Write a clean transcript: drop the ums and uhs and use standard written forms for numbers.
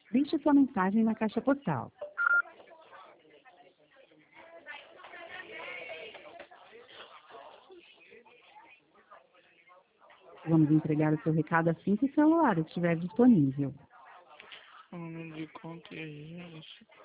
Deixe sua mensagem na caixa postal. Vamos entregar o seu recado assim que o celular estiver disponível. O número de conta é esse.